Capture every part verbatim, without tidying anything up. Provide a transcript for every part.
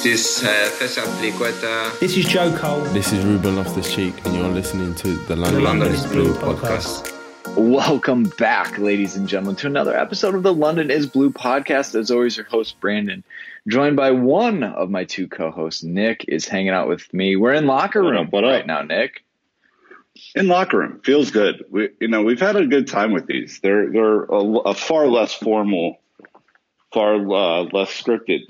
This is uh, Cesar Pliqueta. This is Joe Cole. This is Ruben Loftus-Cheek, and you're listening to the London, The London is is Blue Blue podcast. podcast. Welcome back, ladies and gentlemen, to another episode of the London is Blue podcast. As always, your host, Brandon, joined by one of my two co-hosts. Nick is hanging out with me. We're in locker room What up, what up? right now, Nick. In locker room feels good. We, you know, we've had a good time with these. They're they're a, a far less formal, far uh, less scripted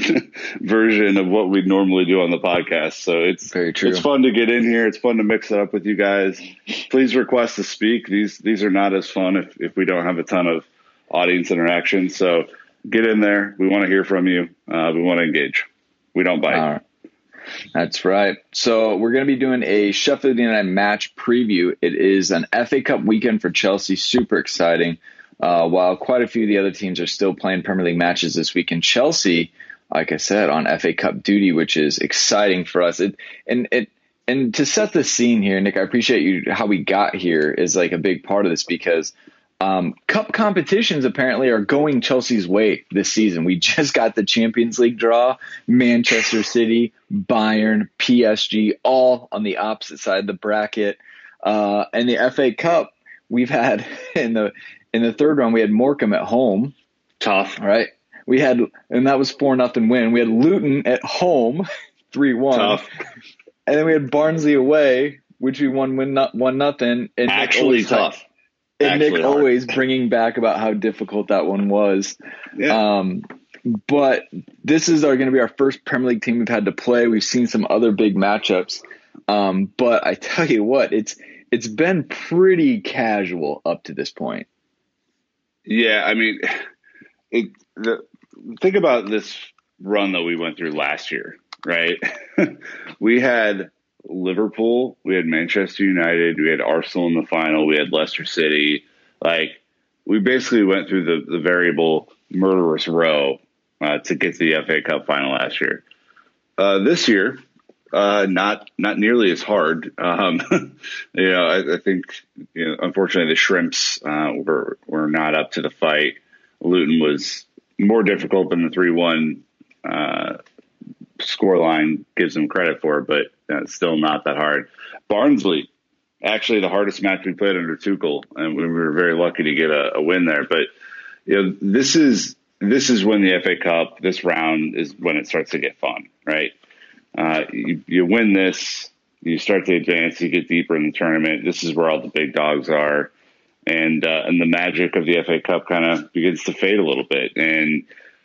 version of what we normally do on the podcast. So it's Very true. It's fun to get in here. It's fun to mix it up with you guys. Please request to speak. These these are not as fun if if we don't have a ton of audience interaction. So get in there. We want to hear from you. Uh, we want to engage. We don't bite. All right. That's right. So we're going to be doing a Sheffield United match preview. It is an F A Cup weekend for Chelsea. Super exciting. Uh, while quite a few of the other teams are still playing Premier League matches this weekend, Chelsea, like I said, on F A Cup duty, which is exciting for us. It, and it and to set the scene here, Nick, I appreciate you how we got here is like a big part of this because um, cup competitions apparently are going Chelsea's way this season. We just got the Champions League draw, Manchester City, Bayern, P S G, all on the opposite side of the bracket. Uh, and the F A Cup, we've had in the in the third round, we had Morecambe at home. Tough. Right. We had, and that was four nothing win. We had Luton at home, three one. Tough. And then we had Barnsley away, which we won win not one nothing. And Nick Actually always- tough. And Actually Nick hard. always bringing back about how difficult that one was. Yeah. Um, but this is our going to be our first Premier League team we've had to play. We've seen some other big matchups. Um, but I tell you what, it's it's been pretty casual up to this point. Yeah, I mean, it, the, think about this run that we went through last year, right? We had Liverpool, we had Manchester United, we had Arsenal in the final, we had Leicester City. Like, we basically went through the, the variable murderous row uh, to get to the F A Cup final last year. Uh, this year, uh, not not nearly as hard. Um, you know, I, I think, you know, unfortunately, the Shrimps uh, were were not up to the fight. Luton was more difficult than the three one uh, scoreline gives them credit for, but uh, still not that hard. Barnsley, actually the hardest match we played under Tuchel, and we were very lucky to get a, a win there. But you know, this is this is when the F A Cup, this round is when it starts to get fun, right? Uh, you, you win this, you start to advance, you get deeper in the tournament. This is where all the big dogs are, and uh, and the magic of the F A Cup kind of begins to fade a little bit. And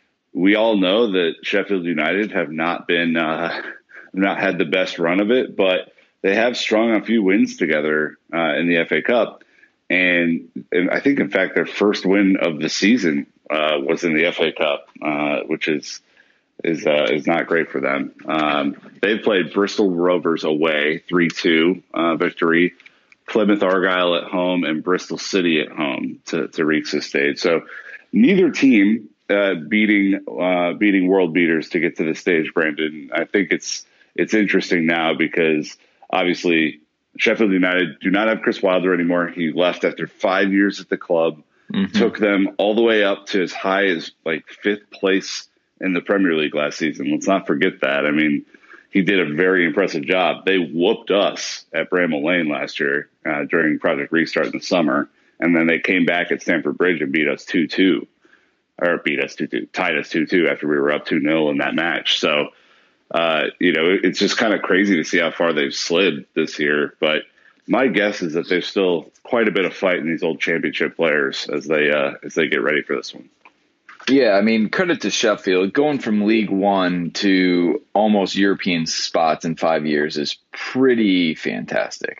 we all know that Sheffield United have not been uh, not had the best run of it, but they have strung a few wins together uh, in the F A Cup, and, and I think in fact their first win of the season uh, was in the F A Cup, uh, which is. is uh, is not great for them. Um, they've played Bristol Rovers away, three two uh, victory, Plymouth Argyle at home, and Bristol City at home to, to reach this stage. So neither team uh, beating uh, beating world beaters to get to the stage, Brandon. I think it's it's interesting now because obviously Sheffield United do not have Chris Wilder anymore. He left after five years at the club, mm-hmm. took them all the way up to as high as like fifth place in the Premier League last season. Let's not forget that. I mean, he did a very impressive job. They whooped us at Bramall Lane last year uh, during Project Restart in the summer, and then they came back at Stamford Bridge and beat us two two, or beat us two two, tied us two two after we were up two nil in that match. So, uh, you know, it's just kind of crazy to see how far they've slid this year. But my guess is that there's still quite a bit of fight in these old championship players as they uh, as they get ready for this one. Yeah, I mean, credit to Sheffield. Going from League One to almost European spots in five years is pretty fantastic.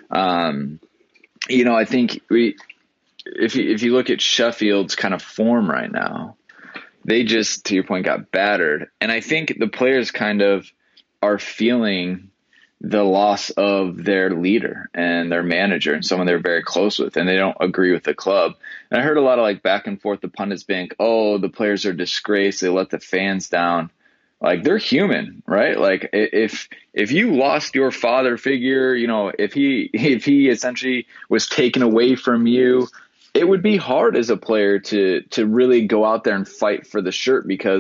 Um, you know, I think we, if you, if you look at Sheffield's kind of form right now, they just, to your point, got battered. And I think the players kind of are feeling the loss of their leader and their manager and someone they're very close with, and they don't agree with the club. And I heard a lot of like back and forth, the pundits being, oh, the players are disgraced. They let the fans down. Like, they're human, right? Like, if if you lost your father figure, you know, if he if he essentially was taken away from you, it would be hard as a player to to really go out there and fight for the shirt because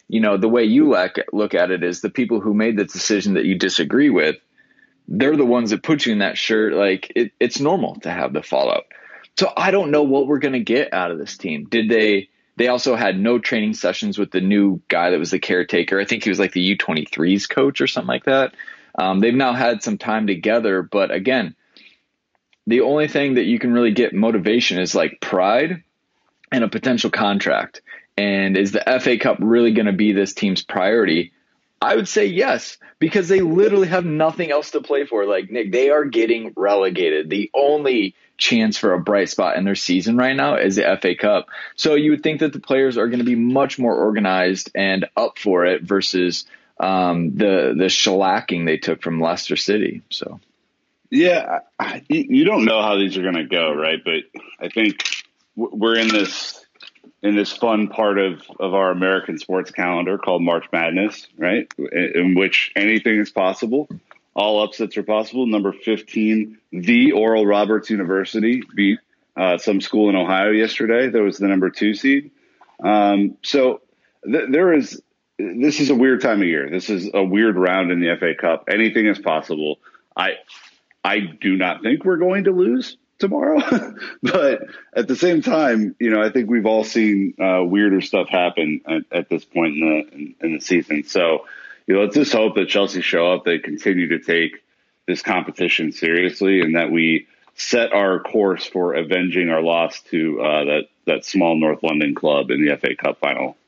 you know, the way you look, look at it is the people who made the decision that you disagree with, they're the ones that put you in that shirt. Like it, it's normal to have the fallout. So I don't know what we're going to get out of this team. Did they, they also had no training sessions with the new guy that was the caretaker. I think he was like the U twenty-threes coach or something like that. Um, they've now had some time together, but again, the only thing that you can really get motivation is like pride and a potential contract. And is the F A Cup really going to be this team's priority? I would say yes, because they literally have nothing else to play for. Like, Nick, they are getting relegated. The only chance for a bright spot in their season right now is the F A Cup. So you would think that the players are going to be much more organized and up for it versus um, the the shellacking they took from Leicester City. So, yeah, I, you don't know how these are going to go, right? But I think we're in this in this fun part of, of our American sports calendar called March Madness, right? In, in which anything is possible. All upsets are possible. Number fifteen, the Oral Roberts University beat uh, some school in Ohio yesterday. That was the number two seed. Um, so th- there is, this is a weird time of year. This is a weird round in the F A Cup. Anything is possible. I, I do not think we're going to lose tomorrow, but at the same time, you know, I think we've all seen uh, weirder stuff happen at, at this point in the in, in the season. So, you know, let's just hope that Chelsea show up, they continue to take this competition seriously, and that we set our course for avenging our loss to uh, that that small North London club in the F A Cup final.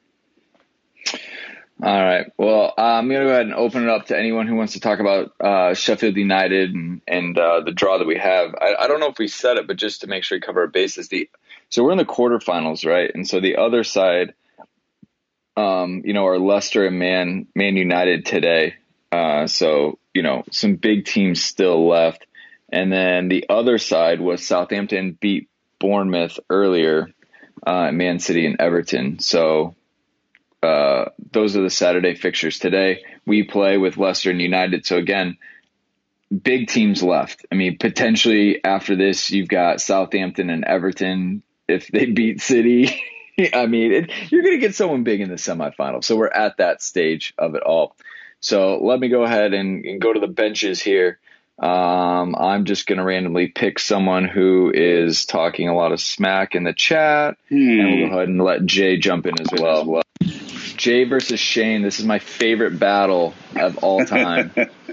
All right. Well, uh, I'm going to go ahead and open it up to anyone who wants to talk about uh, Sheffield United and, and uh, the draw that we have. I, I don't know if we said it, but just to make sure we cover our bases. The, so we're in the quarterfinals, right? And so the other side, um, you know, are Leicester and Man, Man United today. Uh, so, you know, some big teams still left. And then the other side was Southampton beat Bournemouth earlier, uh, Man City and Everton. So, Uh, those are the Saturday fixtures today. We play with Leicester and United. So again, big teams left. I mean, potentially after this, you've got Southampton and Everton. If they beat City, I mean, it, you're going to get someone big in the semifinal. So we're at that stage of it all. So let me go ahead and, and go to the benches here. Um, I'm just going to randomly pick someone who is talking a lot of smack in the chat, Hmm. and we'll go ahead and let Jay jump in as well. Jay versus Shane. This is my favorite battle of all time.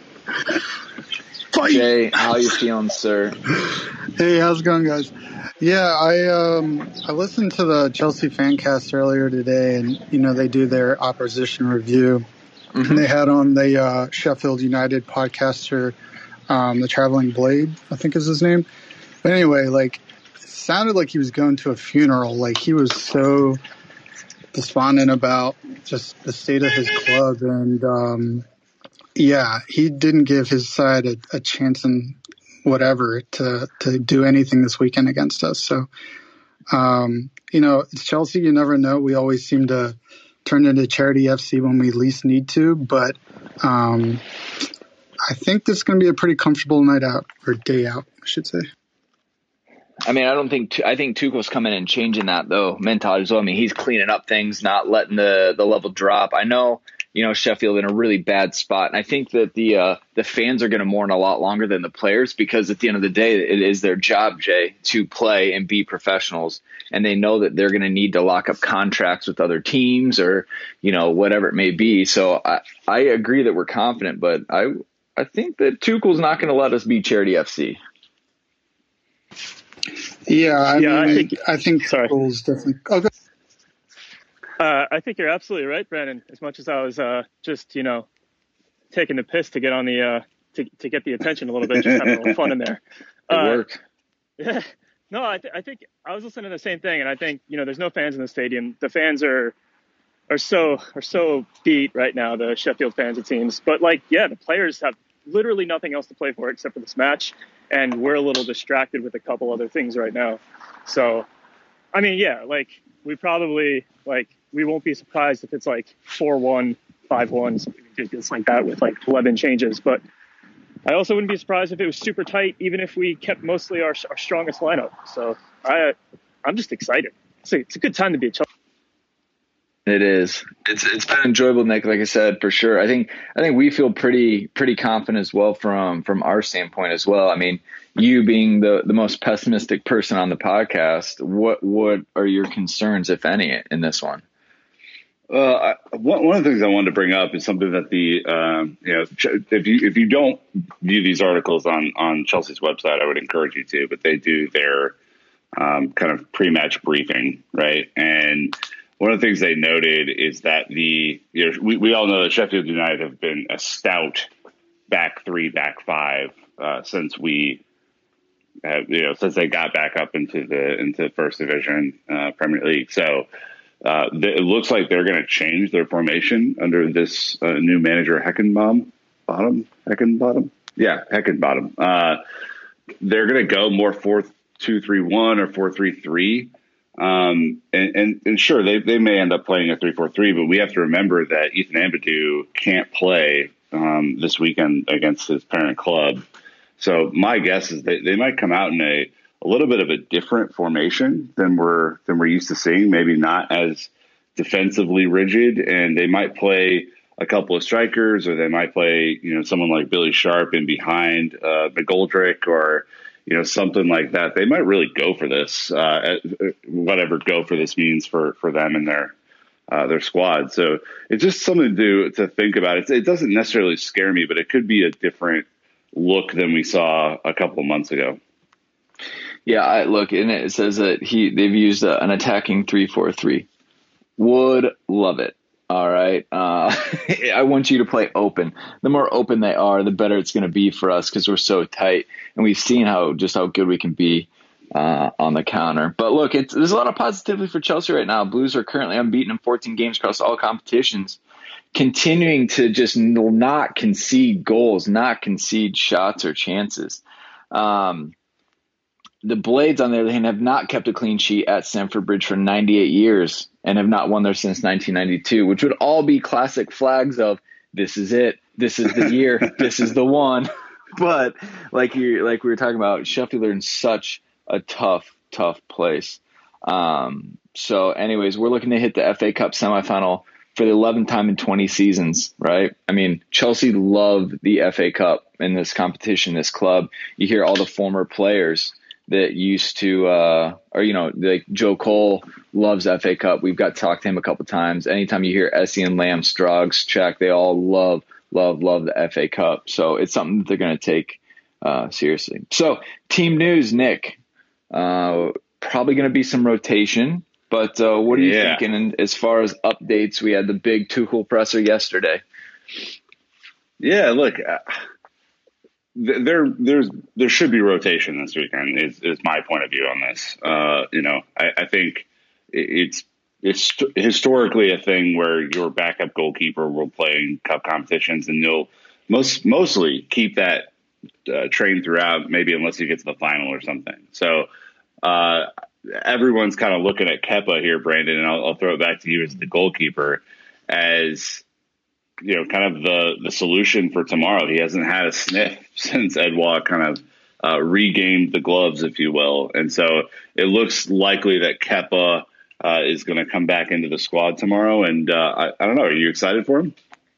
Jay, how you feeling, sir? Hey, how's it going, guys? Yeah, I um I listened to the Chelsea Fancast earlier today, and you know they do their opposition review, mm-hmm. and they had on the uh, Sheffield United podcaster, um, the Traveling Blade, I think is his name. But anyway, like, it sounded like he was going to a funeral. Like, he was so despondent about just the state of his club, and um, yeah, he didn't give his side a, a chance in whatever to to do anything this weekend against us. So, um, you know, it's Chelsea. You never know. We always seem to turn into charity F C when we least need to, but um, I think this is going to be a pretty comfortable night out, or day out, I should say. I mean, I don't think I think Tuchel's coming in and changing that though mentality as well. I mean, he's cleaning up things, not letting the, the level drop. I know, you know, Sheffield in a really bad spot, and I think that the uh, the fans are going to mourn a lot longer than the players, because at the end of the day, it is their job, Jay, to play and be professionals, and they know that they're going to need to lock up contracts with other teams or, you know, whatever it may be. So I I agree that we're confident, but I I think that Tuchel's not going to let us be charity F C. Yeah, I yeah, mean, I think. I think Sorry. Tuchel's definitely. Oh, go Uh, I think you're absolutely right, Brandon. As much as I was uh, just, you know, taking the piss to get on the uh, to to get the attention a little bit, just having a little fun in there. It Uh, worked. Yeah. No, I, th- I think I was listening to the same thing, and I think, you know, there's no fans in the stadium. The fans are are so are so beat right now. The Sheffield fans, it seems, but like, yeah, the players have literally nothing else to play for except for this match, and we're a little distracted with a couple other things right now. So, I mean, yeah, like we probably like we won't be surprised if it's like four one, five one, something ridiculous like that with like eleven changes. But I also wouldn't be surprised if it was super tight, even if we kept mostly our our strongest lineup. So I I'm just excited. It's a, it's a good time to be a Chelsea. It is. It's it's been enjoyable, Nick. Like I said, for sure. I think I think we feel pretty pretty confident as well from from our standpoint as well. I mean, you being the the most pessimistic person on the podcast, what what are your concerns, if any, in this one? Uh, I, one one of the things I wanted to bring up is something that the um, you know if you if you don't view these articles on on Chelsea's website, I would encourage you to. But they do their um, kind of pre-match briefing, right? And one of the things they noted is that the, you know, we, we all know that Sheffield United have been a stout back three, back five uh, since we, have, you know, since they got back up into the into first division uh, Premier League. So uh, th- it looks like they're going to change their formation under this uh, new manager, Heckenbottom. Bottom, Heckenbottom, yeah, Heckenbottom. Uh, they're going to go more four two three one or four three three. Um, and, and, and sure, they, they may end up playing a three four three, but we have to remember that Ethan Ampadu can't play um, this weekend against his parent club. So my guess is that they might come out in a, a little bit of a different formation than we're than we're used to seeing. Maybe not as defensively rigid, and they might play a couple of strikers, or they might play, you know, someone like Billy Sharp in behind uh, McGoldrick, or you know, something like that. They might really go for this, uh, whatever go for this means for, for them and their uh, their squad. So it's just something to to think about. It's, it doesn't necessarily scare me, but it could be a different look than we saw a couple of months ago. Yeah, I look, and it says that he they've used a, an attacking three four three. Would love it. All right. Uh, I want you to play open. The more open they are, the better it's going to be for us because we're so tight. And we've seen how just how good we can be uh, on the counter. But look, it's, there's a lot of positivity for Chelsea right now. Blues are currently unbeaten in fourteen games across all competitions, continuing to just not concede goals, not concede shots or chances. Um, the Blades, on the other hand, have not kept a clean sheet at Stamford Bridge for ninety-eight years and have not won there since nineteen ninety-two, which would all be classic flags of this is it, this is the year, this is the one. But like you, like we were talking about, Sheffield are in such a tough, tough place. Um, so, anyways, we're looking to hit the F A Cup semifinal for the eleventh time in twenty seasons, right? I mean, Chelsea love the F A Cup in this competition, this club. You hear all the former players that used to, uh, or, you know, like Joe Cole loves F A Cup. We've got to talk to him a couple times. Anytime you hear Essien, Lamb, Straugs, Czech, they all love, love, love the F A Cup. So it's something that they're going to take uh, seriously. So team news, Nick, uh, probably going to be some rotation, but uh, what are you yeah. thinking in, as far as updates? We had the big Tuchel presser yesterday. Yeah, look, uh, There, there's, there should be rotation this weekend. Is, is my point of view on this. Uh, you know, I, I think it's it's historically a thing where your backup goalkeeper will play in cup competitions, and you'll most mostly keep that uh, train throughout. Maybe unless you get to the final or something. So uh, everyone's kind of looking at Kepa here, Brandon, and I'll, I'll throw it back to you as the goalkeeper, as you know, kind of the, the solution for tomorrow. He hasn't had a sniff since Edouard kind of uh, regained the gloves, if you will. And so it looks likely that Kepa uh, is going to come back into the squad tomorrow. And uh, I, I don't know, are you excited for him?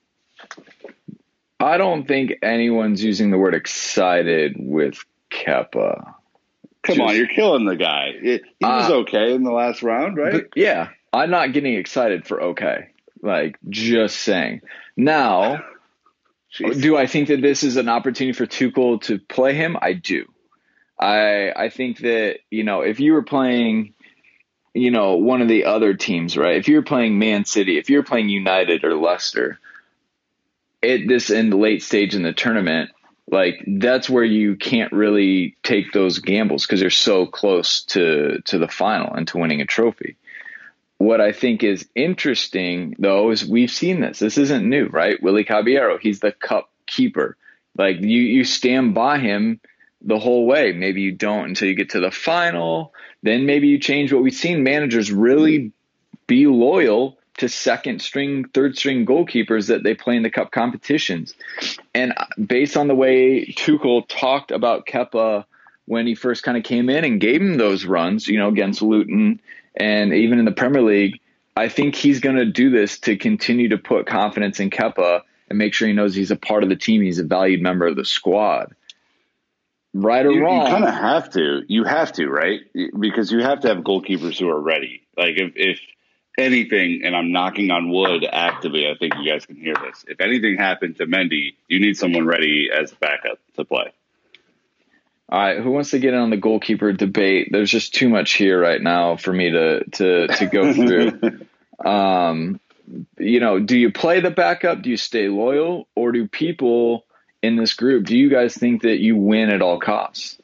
I don't think anyone's using the word excited with Kepa. Come Just, on, you're killing the guy. He was uh, okay in the last round, right? Yeah, I'm not getting excited for okay. Like, just saying. Now, Jeez. Do I think that this is an opportunity for Tuchel to play him? I do. I I think that, you know, if you were playing, you know, one of the other teams, right? If you were playing Man City, if you're playing United or Leicester, at this in the late stage in the tournament, like, that's where you can't really take those gambles because they're so close to, to the final and to winning a trophy. What I think is interesting, though, is we've seen this. This isn't new, right? Willy Caballero, he's the cup keeper. Like, you, you stand by him the whole way. Maybe you don't until you get to the final. Then maybe you change. What we've seen managers really be loyal to second string, third string goalkeepers that they play in the cup competitions. And based on the way Tuchel talked about Kepa when he first kind of came in and gave him those runs, you know, against Luton, and even in the Premier League, I think he's going to do this to continue to put confidence in Kepa and make sure he knows he's a part of the team. He's a valued member of the squad. Right or you, wrong. You kind of have to. You have to, right? Because you have to have goalkeepers who are ready. Like if, if anything, and I'm knocking on wood actively, I think you guys can hear this. If anything happened to Mendy, you need someone ready as a backup to play. All right, who wants to get in on the goalkeeper debate? There's just too much here right now for me to to to go through. um, you know, do you play the backup? Do you stay loyal, or do people in this group, do you guys think that you win at all costs?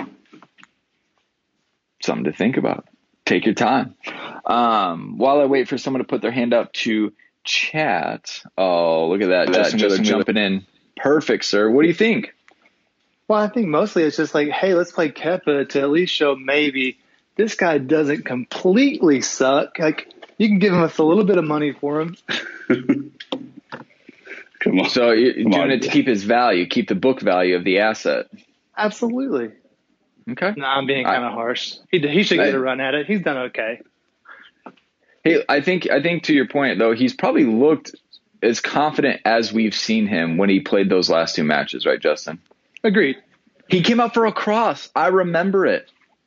Something to think about. Take your time. Um, while I wait for someone to put their hand up to chat. Oh, look at that, that Justin Miller jumping in. Perfect, sir. What do you think? Well, I think mostly it's just like, hey, let's play Kepa to at least show maybe this guy doesn't completely suck. Like, you can give us a little bit of money for him. Come on. So you're Come doing on. it to keep his value, keep the book value of the asset. Absolutely. Okay. No, I'm being kind of harsh. He he should get a run at it. He's done okay. Hey, I think I think to your point though, he's probably looked as confident as we've seen him when he played those last two matches, right, Justin? Agreed. He came up for a cross. I remember it.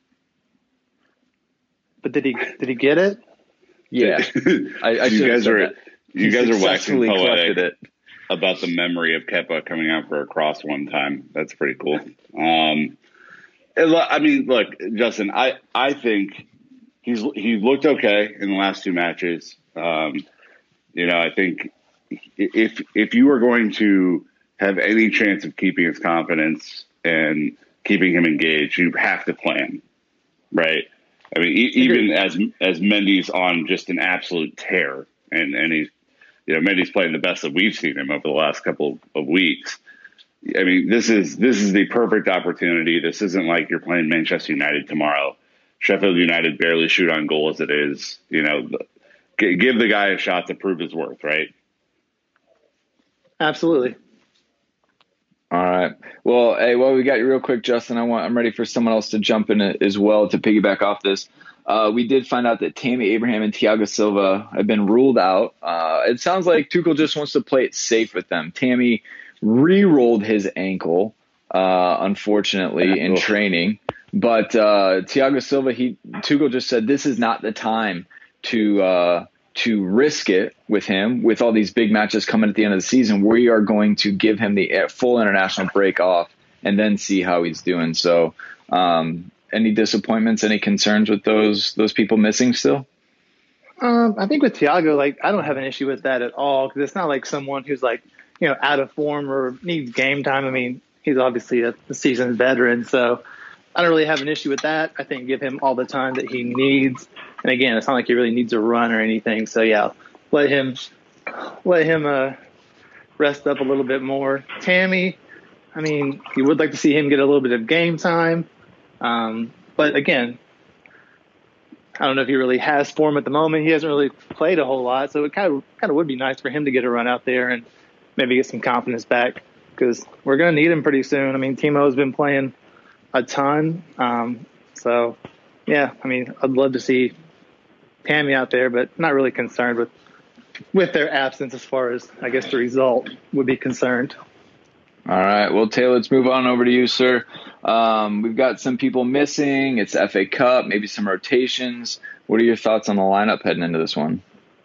But did he did he get it? Yeah. I, I you guys are that. you He guys are waxing successfully poetic collected it. about the memory of Kepa coming out for a cross one time. That's pretty cool. Um, and lo- I mean, look, Justin, I, I think he's he looked okay in the last two matches. Um, you know, I think if if you are going to have any chance of keeping his confidence and keeping him engaged, you have to plan, right? I mean, e- even as as Mendy's on just an absolute tear, and and he's, you know, Mendy's playing the best that we've seen him over the last couple of weeks. I mean, this is this is the perfect opportunity. This isn't like you're playing Manchester United tomorrow. Sheffield United barely shoot on goal as it is. You know, g- give the guy a shot to prove his worth, right? Absolutely. All right. Well, hey, well, we got you real quick, Justin. I want I'm ready for someone else to jump in as well to piggyback off this. Uh, we did find out that Tammy Abraham and Thiago Silva have been ruled out. Uh, it sounds like Tuchel just wants to play it safe with them. Tammy re-rolled his ankle, uh, unfortunately, in training. But uh, Thiago Silva, he Tuchel just said this is not the time to uh, to risk it with him. With all these big matches coming at the end of the season, we are going to give him the full international break off and then see how he's doing. So, um, any disappointments, any concerns with those those people missing still? Um, I think with Thiago, like, I don't have an issue with that at all, because it's not like someone who's like, you know, out of form or needs game time. I mean, he's obviously a, a seasoned veteran, so I don't really have an issue with that. I think give him all the time that he needs. And again, it's not like he really needs a run or anything. So yeah, let him let him uh, rest up a little bit more. Tammy, I mean, you would like to see him get a little bit of game time, um, but again, I don't know if he really has form at the moment. He hasn't really played a whole lot, so it kind of kind of would be nice for him to get a run out there and maybe get some confidence back, because we're going to need him pretty soon. I mean, Timo's been playing a ton. Um, so, yeah, I mean, I'd love to see Tammy out there, but not really concerned with with their absence as far as, I guess, the result would be concerned. All right. Well, Taylor, let's move on over to you, sir. Um, we've got some people missing. It's F A Cup, maybe some rotations. What are your thoughts on the lineup heading into this one?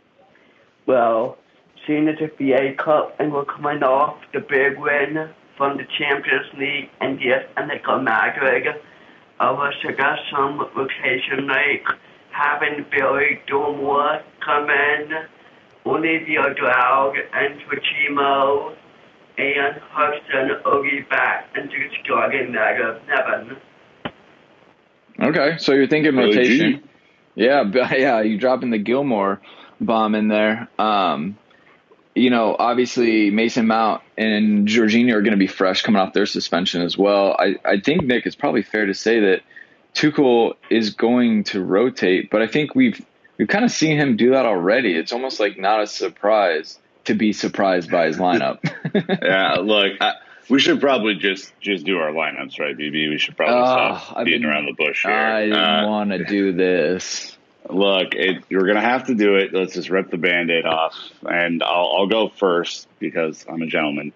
Well, seeing it's F A Cup and we're coming off the big win from the Champions League and the Atletico Madrid, I wish I got some rotation, like having Billy Gilmore come in, Olivier Dowd and Chimo, and Hudson Ogie back into the starting negative seven. Okay, so you're thinking O G. rotation. Yeah, but yeah, you dropping the Gilmore bomb in there. Um, you know, obviously Mason Mount and Jorginho are going to be fresh coming off their suspension as well. I, I think, Nick, it's probably fair to say that Tuchel is going to rotate, but I think we've we've kind of seen him do that already. It's almost like not a surprise to be surprised by his lineup. Yeah, look, I, we should probably just just do our lineups, right, B B? We should probably Oh, stop I've beating been- around the bush here. I didn't Uh, want to do this. Look, it, you're going to have to do it. Let's just rip the Band-Aid off. And I'll, I'll go first because I'm a gentleman.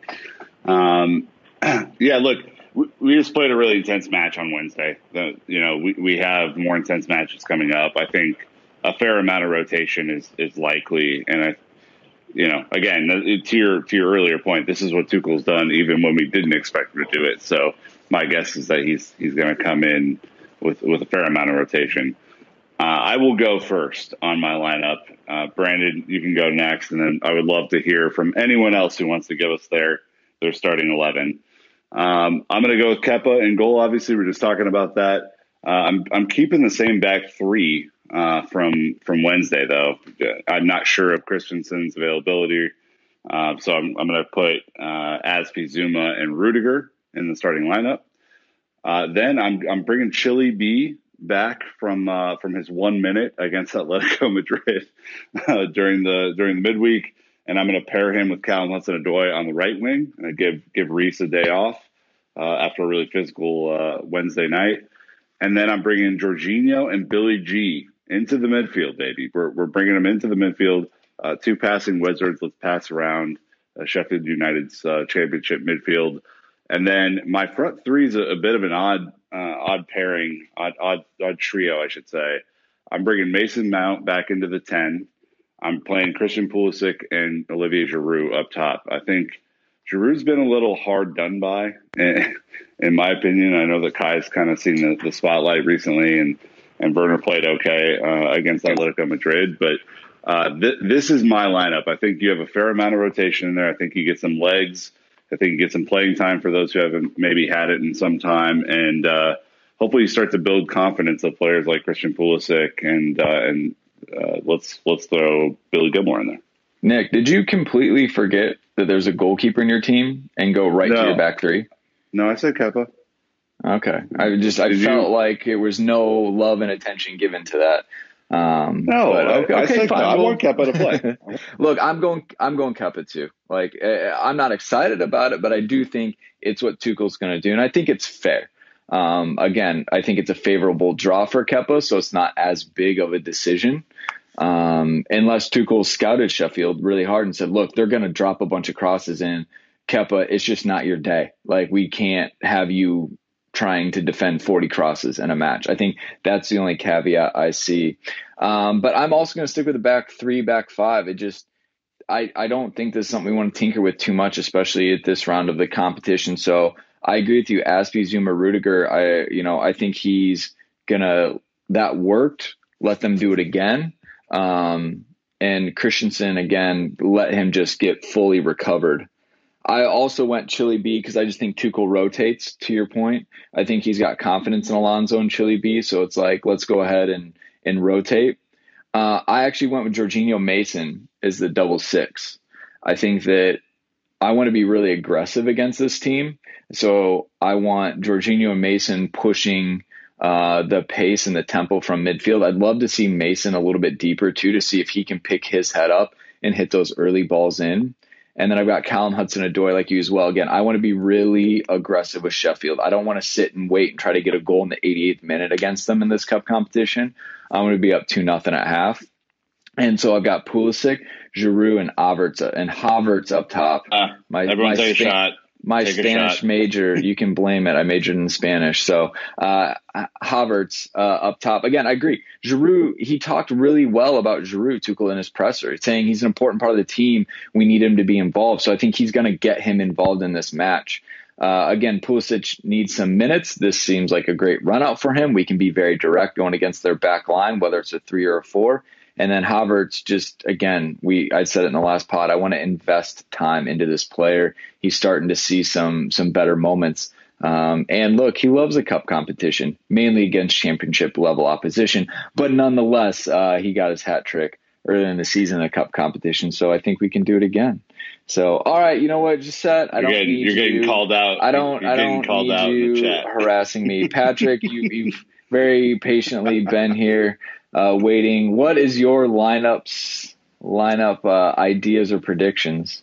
Um, yeah, look, we, we just played a really intense match on Wednesday. The, you know, we, we have more intense matches coming up. I think a fair amount of rotation is, is likely. And, I, you know, again, to your, to your earlier point, this is what Tuchel's done even when we didn't expect him to do it. So my guess is that he's he's going to come in with, with a fair amount of rotation. Uh, I will go first on my lineup. Uh, Brandon, you can go next, and then I would love to hear from anyone else who wants to give us their their starting eleven. Um, I'm going to go with Kepa in goal. Obviously, we're just talking about that. Uh, I'm I'm keeping the same back three uh, from from Wednesday, though. I'm not sure of Christensen's availability, uh, so I'm I'm going to put uh, Aspi, Zuma, and Rudiger in the starting lineup. Uh, then I'm I'm bringing Chile B back from uh, from his one minute against Atletico Madrid uh, during the during the midweek, and I'm going to pair him with Callum Hudson-Odoi on the right wing, and I give give Reece a day off uh, after a really physical uh, Wednesday night, and then I'm bringing Jorginho and Billy G into the midfield, baby. We're we're bringing them into the midfield. Uh, two passing wizards. Let's pass around uh, Sheffield United's uh, championship midfield, and then my front three is a, a bit of an odd. Uh, odd pairing, odd, odd, odd trio, I should say. I'm bringing Mason Mount back into the ten. I'm playing Christian Pulisic and Olivier Giroud up top. I think Giroud's been a little hard done by, in my opinion. I know that Kai's kind of seen the, the spotlight recently, and, and Werner played okay uh, against Atletico Madrid. But uh, th- this is my lineup. I think you have a fair amount of rotation in there. I think you get some legs. I think you get some playing time for those who haven't maybe had it in some time, and uh, hopefully you start to build confidence of players like Christian Pulisic, and uh, and uh, let's let's throw Billy Gilmore in there. Nick, did you completely forget that there's a goalkeeper in your team and go right no. to your back three? No, I said Kepa. Okay, I just I did felt you? like there was no love and attention given to that. Um, no, but okay, I, I okay, said fine. I Well, want Kepa to play. Look, I'm going. I'm going Kepa too. Like, uh, I'm not excited about it, but I do think it's what Tuchel's going to do, and I think it's fair. Um, again, I think it's a favorable draw for Kepa, so it's not as big of a decision. Um, unless Tuchel scouted Sheffield really hard and said, "Look, they're going to drop a bunch of crosses in. Kepa, it's just not your day. Like, we can't have you trying to defend forty crosses in a match." I think that's the only caveat I see. Um, but I'm also going to stick with the back three, back five. It just, I, I don't think this is something we want to tinker with too much, especially at this round of the competition. So I agree with you, Aspi, Zuma, Rudiger. I, you know, I think he's gonna, that worked. Let them do it again. Um, and Christensen, again, let him just get fully recovered. I also went Chile B because I just think Tuchel rotates, to your point. I think he's got confidence in Alonso and Chile B, so it's like, let's go ahead and, and rotate. Uh, I actually went with Jorginho Mason as the double six. I think that I want to be really aggressive against this team, so I want Jorginho and Mason pushing uh, the pace and the tempo from midfield. I'd love to see Mason a little bit deeper, too, to see if he can pick his head up and hit those early balls in. And then I've got Callum Hudson-Odoi like you as well. Again, I want to be really aggressive with Sheffield. I don't want to sit and wait and try to get a goal in the eighty-eighth minute against them in this cup competition. I want to be up two nothing at half. And so I've got Pulisic, Giroud, and Havertz and Havertz up top. Uh, my, everyone my take Spa- a shot. My Take Spanish major, you can blame it. I majored in Spanish. So uh, Havertz uh, up top. Again, I agree. Giroud, he talked really well about Giroud, Tuchel, in his presser, saying he's an important part of the team. We need him to be involved. So I think he's going to get him involved in this match. Uh, again, Pulisic needs some minutes. This seems like a great run out for him. We can be very direct going against their back line, whether it's a three or a four. And then Havertz, just, again, we I said it in the last pod, I want to invest time into this player. He's starting to see some some better moments. Um, and look, he loves a cup competition, mainly against championship level opposition. But nonetheless, uh, he got his hat trick earlier in the season in a cup competition. So I think we can do it again. So, all right, you know what, Giuseppe, I You're don't getting, need you're getting you. called out. I don't, you're I getting don't called need out you in the chat. harassing me. Patrick, you, you've very patiently been here. Uh, waiting. What is your lineups, lineup uh, ideas or predictions?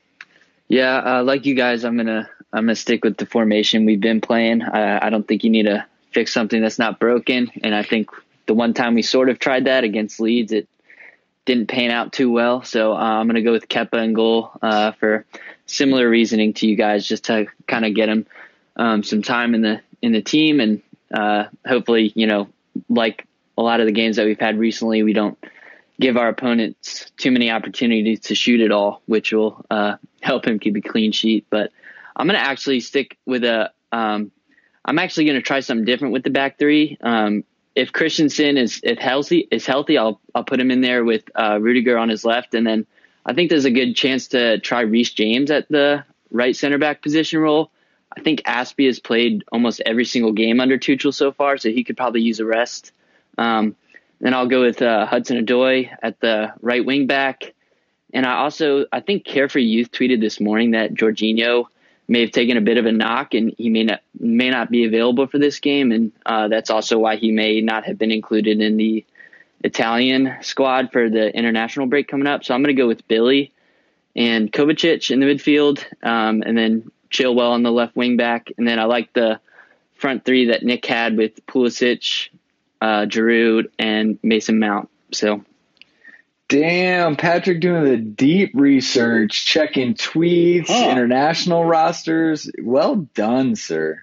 Yeah, uh, like you guys, I'm gonna I'm gonna stick with the formation we've been playing. I, I don't think you need to fix something that's not broken, and I think the one time we sort of tried that against Leeds, it didn't pan out too well. So uh, I'm going to go with Kepa in goal uh, for similar reasoning to you guys, just to kind of get him um, some time in the in the team, and uh, hopefully, you know, like a lot of the games that we've had recently, we don't give our opponents too many opportunities to shoot it all, which will uh, help him keep a clean sheet. But I'm going to actually stick with a. Um, I'm actually going to try something different with the back three. Um, if Christensen is if healthy, is healthy, I'll I'll put him in there with uh, Rudiger on his left, and then I think there's a good chance to try Reece James at the right center back position role. I think Aspie has played almost every single game under Tuchel so far, so he could probably use a rest. Um, then I'll go with uh, Hudson-Odoi at the right wing back. And I also, I think Carefree Youth tweeted this morning that Jorginho may have taken a bit of a knock and he may not may not be available for this game. And uh, that's also why he may not have been included in the Italian squad for the international break coming up. So I'm going to go with Billy and Kovacic in the midfield, um, and then Chilwell on the left wing back. And then I like the front three that Nick had with Pulisic, uh, Giroud, and Mason Mount. So, damn, Patrick doing the deep research, checking tweets, huh. international rosters. Well done, sir.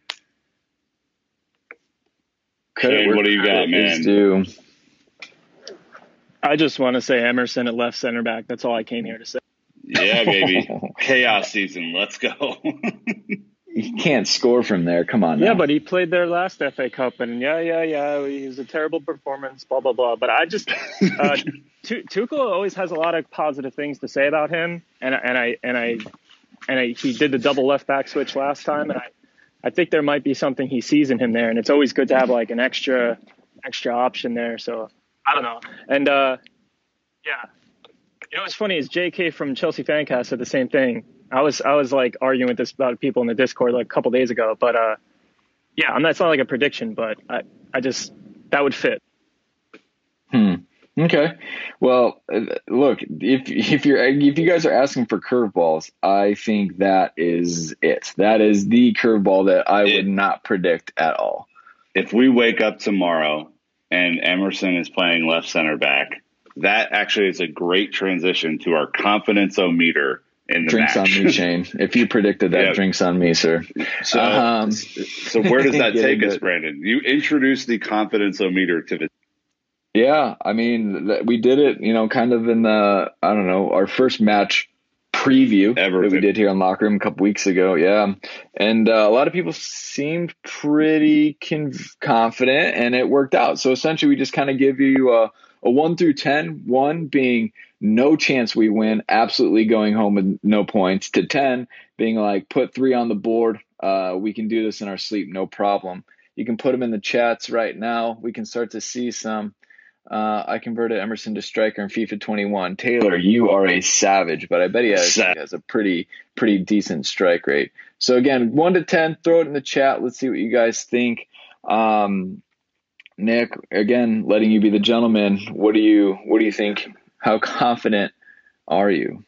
Hey, what do you got, man? Do. I just want to say Emerson at left center back. That's all I came here to say. Yeah, baby. Chaos season. Let's go. He can't score from there. Come on now. Yeah, but he played their last F A Cup, and yeah, yeah, yeah, he was a terrible performance, blah, blah, blah. But I just uh, – Tuchel always has a lot of positive things to say about him, and, and I and I and I, he did the double left back switch last time, and I, I think there might be something he sees in him there, and it's always good to have like an extra extra option there. So I don't know, and uh, yeah. You know what's funny is J K from Chelsea Fancast said the same thing. I was I was like arguing with this about people in the Discord like a couple days ago, but uh, yeah, I'm not. It's not like a prediction, but I I just that would fit. Hmm. Okay. Well, look, if if you're if you guys are asking for curveballs, I think that is it. That is the curveball that I it, would not predict at all. If we wake up tomorrow and Emerson is playing left center back, that actually is a great transition to our confidence-o-meter in the drinks match. On me, Shane. If you predicted that, yep. Drinks on me, sir. So, um, so where does that take us, Brandon? You introduced the confidence-o-meter to the. Yeah, I mean, we did it, you know, kind of in the, I don't know, our first match preview Everton. that we did here on Locker Room a couple weeks ago. Yeah. And uh, a lot of people seemed pretty conf- confident, and it worked out. So essentially, we just kind of give you a, a one through ten, one being no chance we win, absolutely going home with no points, to ten being like, put three on the board. Uh, we can do this in our sleep, no problem. You can put them in the chats right now. We can start to see some. Uh, I converted Emerson to striker in FIFA twenty-one. Taylor, you are a savage, but I bet he has, he has a pretty pretty decent strike rate. So again, one to ten, throw it in the chat. Let's see what you guys think. Um, Nick, again, letting you be the gentleman. What do you what do you think? How confident are you?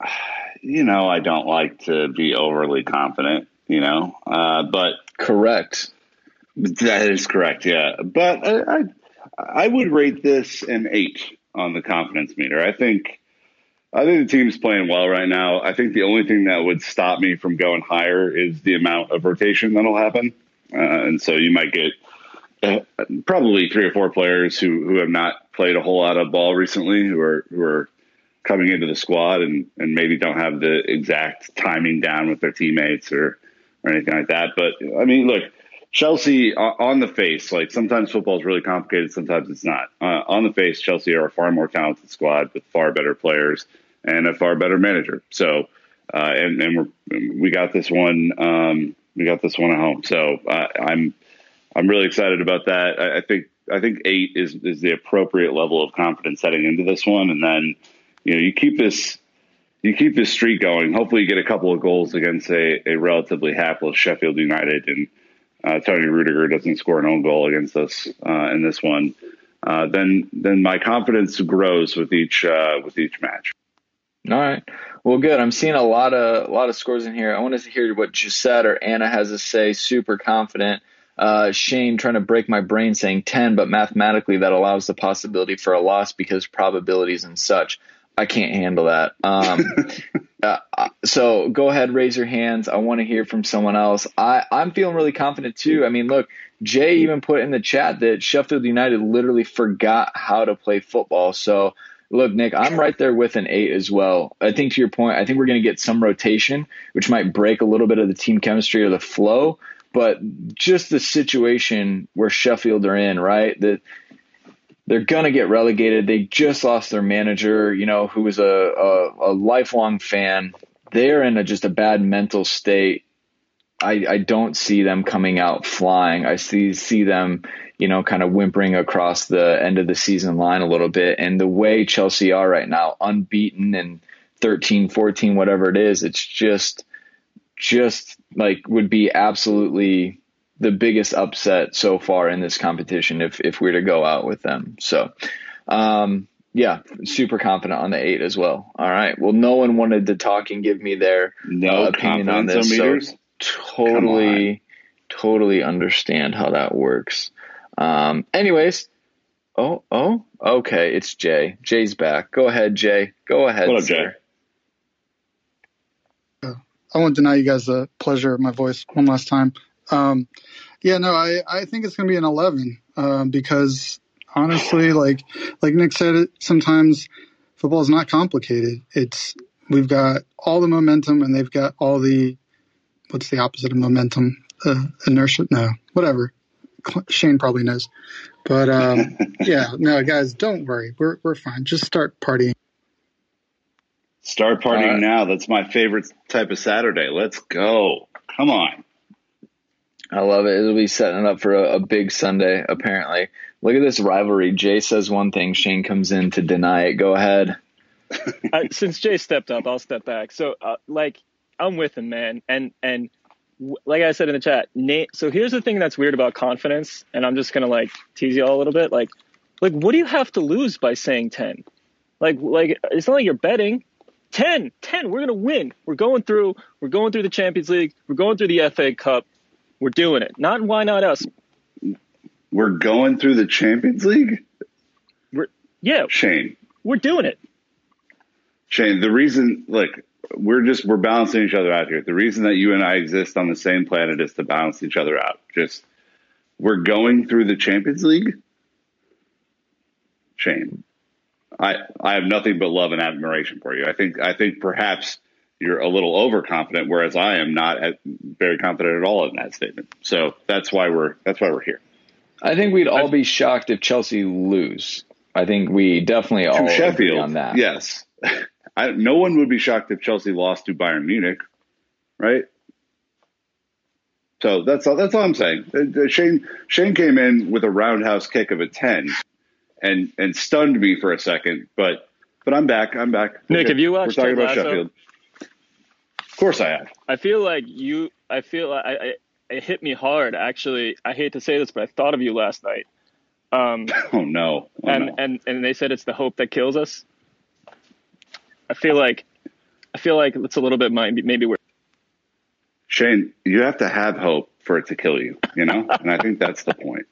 You know, I don't like to be overly confident, you know, uh, but correct. That is correct. Yeah. But I, I, I would rate this an eight on the confidence meter. I think, I think the team's playing well right now. I think the only thing that would stop me from going higher is the amount of rotation that'll happen. Uh, and so you might get uh, probably three or four players who, who have not played a whole lot of ball recently, who are, who are coming into the squad and, and maybe don't have the exact timing down with their teammates or, or anything like that. But I mean, look, Chelsea on the face, like sometimes football is really complicated. Sometimes it's not. Uh, on the face, Chelsea are a far more talented squad with far better players and a far better manager. So, uh, and, and we're, we got this one, um, we got this one at home. So uh, I'm, I'm really excited about that. I, I think, I think eight is, is the appropriate level of confidence heading into this one. And then, you know, you keep this, you keep this streak going. Hopefully you get a couple of goals against a, a relatively hapless Sheffield United, and Uh, Tony Rudiger doesn't score an own goal against us uh, in this one, uh, then then my confidence grows with each uh, with each match. All right, well, good. I'm seeing a lot of a lot of scores in here. I want to hear what Gisette or Anna has to say. Super confident. Uh, Shane trying to break my brain saying ten, but mathematically that allows the possibility for a loss because probabilities and such. I can't handle that. Um, uh, so go ahead, raise your hands. I want to hear from someone else. I, I'm feeling really confident too. I mean, look, Jay even put in the chat that Sheffield United literally forgot how to play football. So look, Nick, I'm right there with an eight as well. I think to your point, I think we're going to get some rotation, which might break a little bit of the team chemistry or the flow. But just the situation where Sheffield are in, right, that they're going to get relegated. They just lost their manager, you know, who was a, a, a lifelong fan. They're in a, just a bad mental state. I, I don't see them coming out flying. I see see them, you know, kind of whimpering across the end of the season line a little bit. And the way Chelsea are right now, unbeaten and thirteen, fourteen, whatever it is, it's just just like would be absolutely the biggest upset so far in this competition if if we were to go out with them. So, um, yeah, super confident on the eight as well. All right. Well, no one wanted to talk and give me their no uh, opinion on this. Meters? So totally, totally understand how that works. Um, anyways, oh, oh, okay. It's Jay. Jay's back. Go ahead, Jay. Go ahead, what up, sir. Jay? I won't deny you guys the pleasure of my voice one last time. Um, yeah, no, I, I think it's going to be an eleven um, because honestly, like like Nick said, it, sometimes football is not complicated. It's we've got all the momentum and they've got all the what's the opposite of momentum? Uh, inertia? No, whatever. Shane probably knows. But um, yeah, no, guys, don't worry. We're we're fine. Just start partying. Start partying right. now. That's my favorite type of Saturday. Let's go. Come on. I love it. It'll be setting it up for a, a big Sunday, apparently. Look at this rivalry. Jay says one thing. Shane comes in to deny it. Go ahead. uh, since Jay stepped up, I'll step back. So, uh, like, I'm with him, man. And, and w- like I said in the chat, Nate, so here's the thing that's weird about confidence, and I'm just going to, like, tease you all a little bit. Like, like, what do you have to lose by saying ten? Like, like it's not like you're betting. ten, ten, we're going to win. We're going through, we're going through the Champions League. We're going through the F A Cup. We're doing it. Not why not us? We're going through the Champions League? We're yeah. Shane. We're doing it. Shane, the reason, like, we're just, we're balancing each other out here. The reason that you and I exist on the same planet is to balance each other out. Just, we're going through the Champions League? Shane, I, I have nothing but love and admiration for you. I think, I think perhaps you're a little overconfident, whereas I am not at, very confident at all in that statement. So that's why we're that's why we're here. I think we'd all be shocked if Chelsea lose. I think we definitely all to Sheffield, agree on that. Yes, I, no one would be shocked if Chelsea lost to Bayern Munich, right? So that's all. That's all I'm saying. Shane Shane came in with a roundhouse kick of a ten, and and stunned me for a second. But but I'm back. I'm back. Nick, okay. have you watched We're talking Ted about Lasso? Sheffield. Of course I have. I feel like you. I feel like I, I, it hit me hard. Actually, I hate to say this, but I thought of you last night. Um, oh no! Oh, and no. and and they said it's the hope that kills us. I feel like, I feel like it's a little bit maybe maybe we're. Shane, you have to have hope for it to kill you, you know, and I think that's the point.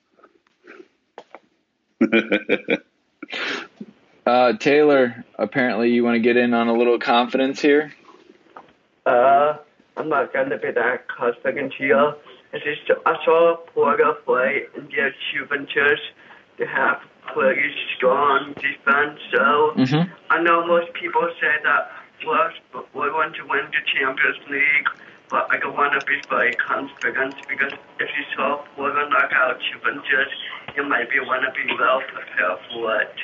uh, Taylor, apparently you want to get in on a little confidence here. Uh, I'm not going to be that confident here. It's just I saw Porter play in the Juventus. They have pretty strong defense, so Mm-hmm. I know most people say that we're, we're going to win the Champions League, but I don't want to be very confident because if you saw Porter knock out Juventus, you might be want to be well prepared for it.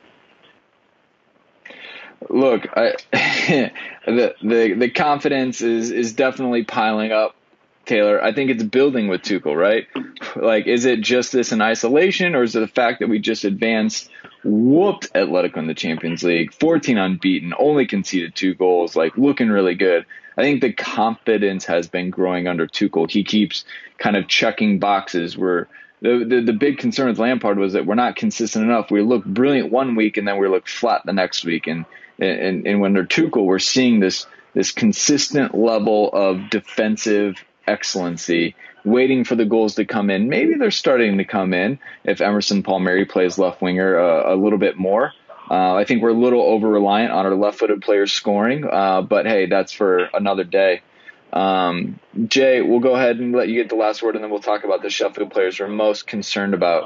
Look, I, the the the confidence is is definitely piling up, Taylor. I think it's building with Tuchel, right? Like, is it just this in isolation, or is it the fact that we just advanced, whooped Atletico in the Champions League, fourteen unbeaten, only conceded two goals, like looking really good? I think the confidence has been growing under Tuchel. He keeps kind of checking boxes where the, the the big concern with Lampard was that we're not consistent enough. We look brilliant one week and then we look flat the next week. And and, and when they're Tuchel, we're seeing this this consistent level of defensive excellency waiting for the goals to come in. Maybe they're starting to come in if Emerson Palmieri plays left winger uh, a little bit more. Uh, I think we're a little over-reliant on our left-footed players scoring, uh, but hey, that's for another day. Um, Jay, we'll go ahead and let you get the last word, and then we'll talk about the Sheffield players we're most concerned about.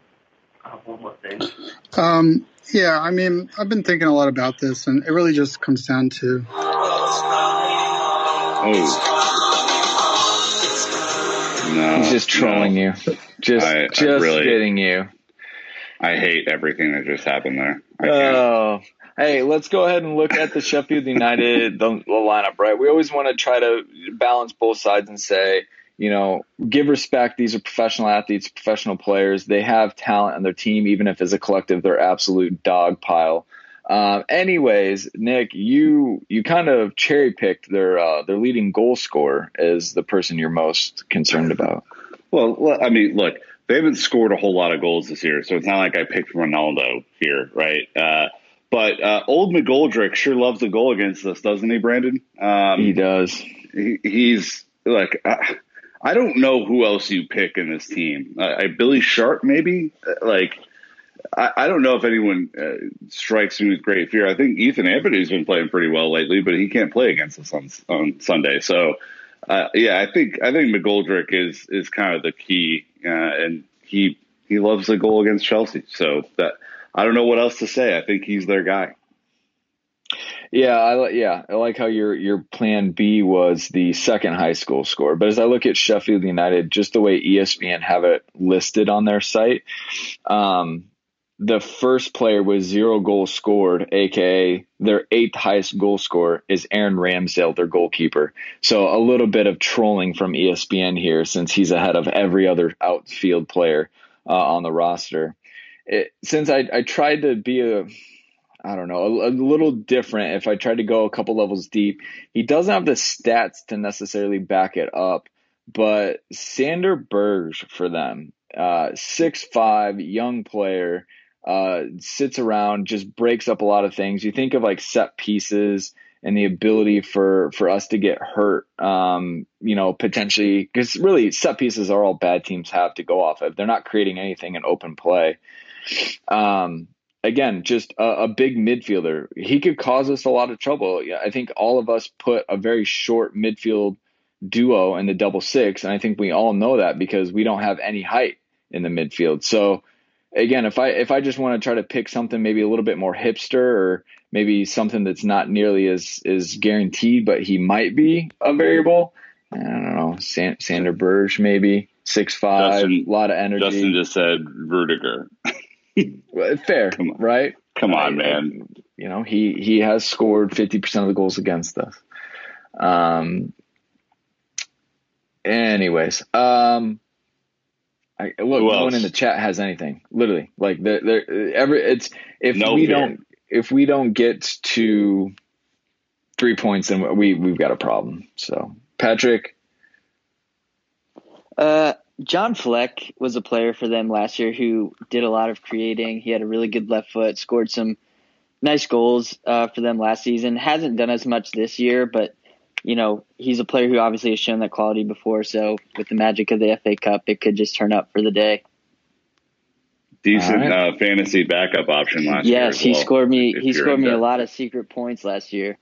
Um, yeah, I mean, I've been thinking a lot about this, and it really just comes down to. Oh. No, he's just trolling no. you. Just, I, just I really, getting you. I hate everything that just happened there. Oh, hey, let's go ahead and look at the Sheffield United the, the lineup, right? We always want to try to balance both sides and say, you know, give respect. These are professional athletes, professional players. They have talent on their team, even if as a collective they're absolute dog pile. Um, anyways, Nick, you you kind of cherry picked their uh, their leading goal scorer as the person you're most concerned about. Well, I mean, look, they haven't scored a whole lot of goals this year, so it's not like I picked Ronaldo here, right? Uh, but uh, old McGoldrick sure loves a goal against us, doesn't he, Brandon? Um, he does. He, he's like, I, I don't know who else you pick in this team. Uh, I, Billy Sharp, maybe? Like, I, I don't know if anyone uh, strikes me with great fear. I think Ethan Anthony's been playing pretty well lately, but he can't play against us on, on Sunday. So, uh, yeah, I think I think McGoldrick is is kind of the key, uh, and he he loves the goal against Chelsea. So that I don't know what else to say. I think he's their guy. Yeah, I yeah, I like how your your plan B was the second high school score. But as I look at Sheffield United, just the way E S P N have it listed on their site, um, the first player with zero goals scored, aka their eighth highest goal scorer, is Aaron Ramsdale, their goalkeeper. So a little bit of trolling from E S P N here, since he's ahead of every other outfield player uh, on the roster. It, since I, I tried to be a I don't know, a, a little different. If I tried to go a couple levels deep, he doesn't have the stats to necessarily back it up, but Sander Berge for them, uh, six five, young player, uh, sits around, just breaks up a lot of things. You think of like set pieces and the ability for, for us to get hurt, um, you know, potentially, because really set pieces are all bad teams have to go off of. They're not creating anything in open play. Um, Again, just a, a big midfielder. He could cause us a lot of trouble. I think all of us put a very short midfield duo in the double six, and I think we all know that because we don't have any height in the midfield. So, again, if I if I just want to try to pick something maybe a little bit more hipster, or maybe something that's not nearly as as guaranteed, but he might be a variable. I don't know, San, Sander Berge maybe six five, a lot of energy. Justin just said Rudiger. Fair, Come on. right? Come on, I, man. I, you know, he, he has scored fifty percent of the goals against us. Um. Anyways, um, I, look, Who no else? one in the chat has anything. Literally, like they're, they're, every it's if No we fear. don't if we don't get to three points, then we we've got a problem. So, Patrick. Uh. John Fleck was a player for them last year who did a lot of creating. He had a really good left foot, scored some nice goals uh, for them last season. Hasn't done as much this year, but, you know, he's a player who obviously has shown that quality before. So with the magic of the F A Cup, it could just turn up for the day. Decent right. uh, fantasy backup option last year. Yes, as he well, scored me. if He you're scored me into a lot of secret points last year.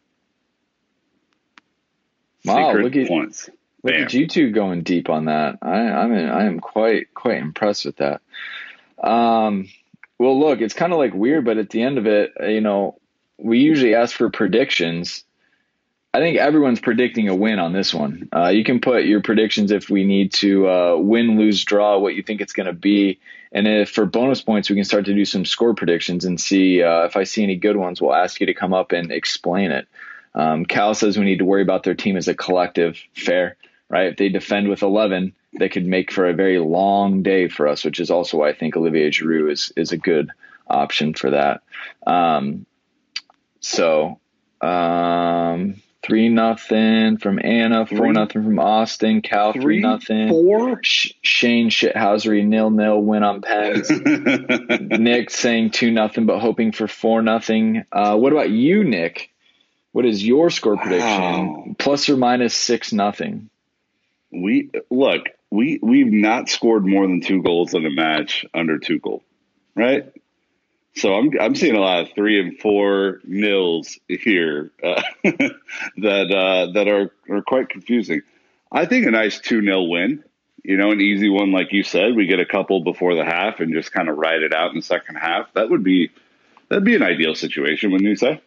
Wow, secret look at points. Look Bam. at you two going deep on that. I, I'm in, I am quite quite impressed with that. Um, well, look, it's kind of like weird, but at the end of it, you know, we usually ask for predictions. I think everyone's predicting a win on this one. Uh, you can put your predictions if we need to uh, win, lose, draw, what you think it's going to be. And if for bonus points, we can start to do some score predictions and see uh, if I see any good ones, we'll ask you to come up and explain it. Um, Cal says we need to worry about their team as a collective. Fair. Right? If they defend with eleven, they could make for a very long day for us, which is also why I think Olivier Giroud is is a good option for that. Um, so um, three nothing from Anna, four Three? nothing from Austin, Cal three, Three, nothing, four? Sh- Shane Shithousery nil nil win on Pens. Nick saying two nothing, but hoping for four nothing. Uh, what about you, Nick? What is your score prediction? Wow. Plus or minus six nothing? We look, we we've not scored more than two goals in a match under Tuchel, right? So I'm I'm seeing a lot of three and four nils here uh, that uh, that are, are quite confusing. I think a nice two nil win, you know, an easy one like you said. We get a couple before the half and just kind of ride it out in the second half. That would be that'd be an ideal situation, wouldn't you say?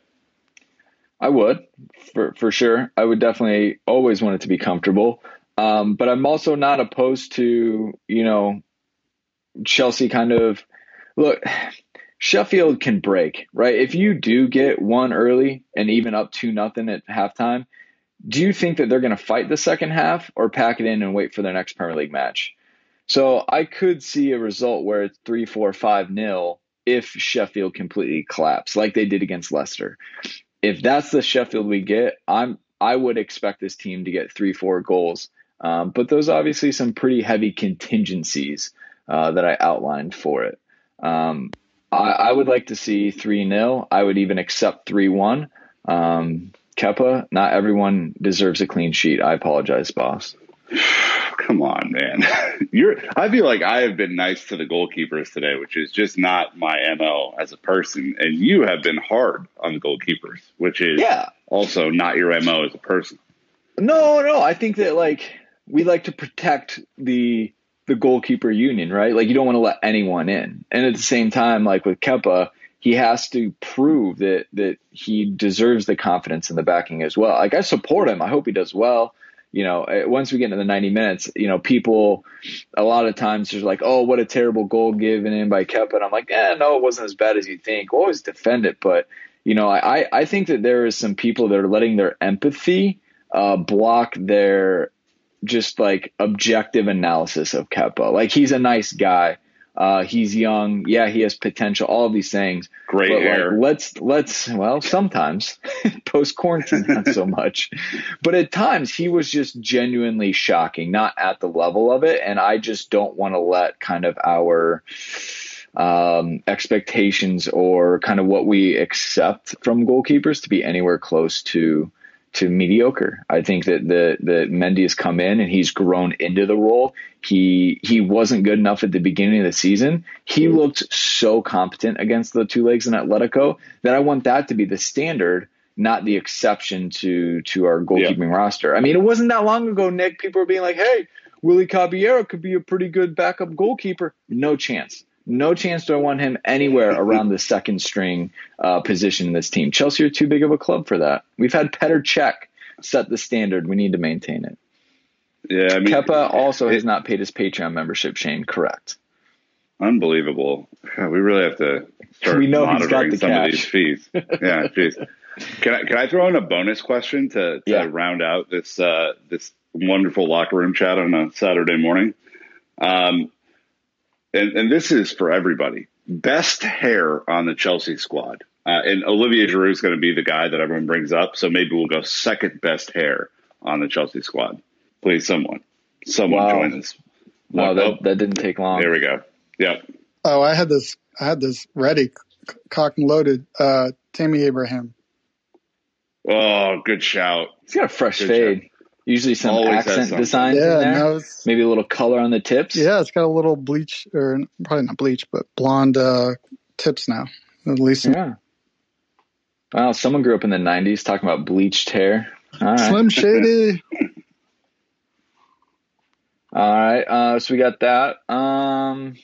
I would, for for sure. I would definitely always want it to be comfortable. Um, but I'm also not opposed to, you know, Chelsea kind of look. Sheffield can break, right? If you do get one early and even up two nothing at halftime, do you think that they're going to fight the second half or pack it in and wait for their next Premier League match? So I could see a result where it's three, four, five nil if Sheffield completely collapse, like they did against Leicester. If that's the Sheffield we get, I'm I would expect this team to get three, four goals. Um, but those obviously some pretty heavy contingencies uh, that I outlined for it. Um, I, I would like to see three nil. I would even accept three one. Um, Kepa, not everyone deserves a clean sheet. I apologize, boss. Come on, man. You're. I feel like I have been nice to the goalkeepers today, which is just not my M O as a person. And you have been hard on the goalkeepers, which is yeah. also not your M O as a person. No, no. I think that like we like to protect the the goalkeeper union, right? Like you don't want to let anyone in. And at the same time, like with Kepa, he has to prove that that he deserves the confidence and the backing as well. Like I support him. I hope he does well. You know, once we get into the ninety minutes, you know, people a lot of times there's like, oh, what a terrible goal given in by Kepa. And I'm like, eh, no, it wasn't as bad as you think. We'll always defend it. But, you know, I, I think that there is some people that are letting their empathy uh, block their just like objective analysis of Kepa. Like he's a nice guy. Uh, he's young. Yeah, he has potential, all of these things. Great but hair. Like, let's, let's, well, sometimes post quarantine, not so much, but at times he was just genuinely shocking, not at the level of it. And I just don't want to let kind of our, um, expectations or kind of what we accept from goalkeepers to be anywhere close to, to mediocre. I think that the the Mendy has come in and he's grown into the role. He he wasn't good enough at the beginning of the season. He looked so competent against the two legs in Atletico that I want that to be the standard, not the exception to to our goalkeeping yeah. roster. I mean, it wasn't that long ago, Nick, people were being like, hey, Willy Caballero could be a pretty good backup goalkeeper. No chance. No chance do I want him anywhere around the second string uh, position in this team. Chelsea are too big of a club for that. We've had Petr Cech set the standard. We need to maintain it. Yeah, I mean, Kepa also it, has not paid his Patreon membership, Shane. Correct. Unbelievable. God, we really have to start we know monitoring he's got the some cash. of these fees. Yeah, jeez. Can I can I throw in a bonus question to, to yeah. round out this uh, this wonderful locker room chat on a Saturday morning? Um, and, and this is for everybody. Best hair on the Chelsea squad. Uh, and Olivier Giroud is going to be the guy that everyone brings up. So maybe we'll go second best hair on the Chelsea squad. Please, someone. Someone wow. join us. Wow, that, that didn't take long. There we go. Yep. Oh, I had this I had this ready, cock and loaded. Uh, Tammy Abraham. Oh, good shout. He's got a fresh good fade. Shout. Usually some Always accent designs yeah, in there. No, maybe a little color on the tips. Yeah, it's got a little bleach, or probably not bleach, but blonde uh, tips now. At least. Yeah. Wow, someone grew up in the nineties talking about bleached hair. All right. Slim Shady. All right, uh, so we got that. Um,